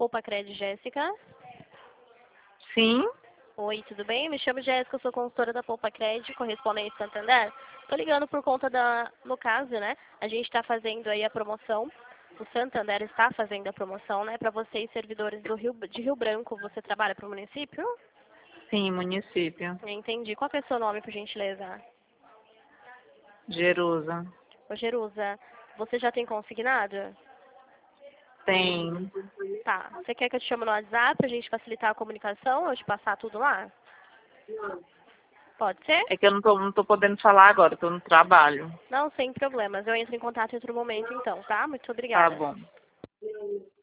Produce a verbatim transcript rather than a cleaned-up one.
Poupa Cred, Jéssica? Sim. Oi, tudo bem? Me chamo Jéssica, eu sou consultora da Poupa Cred, correspondente Santander. Tô ligando por conta da, no caso, né? A gente está fazendo aí a promoção, o Santander está fazendo a promoção, né? Para vocês, servidores do Rio, de Rio Branco, você trabalha para o município? Sim, município. Eu entendi. Qual que é o seu nome, por gentileza? Jerusa. Ô, Jerusa, você já tem consignado? Tem. Tá. Você quer que eu te chame no WhatsApp pra gente facilitar a comunicação, eu te passar tudo lá? Pode ser? É que eu não tô, não tô podendo falar agora, eu tô no trabalho. Não, sem problemas. Eu entro em contato em outro momento, então, tá? Muito Tá obrigada. bom.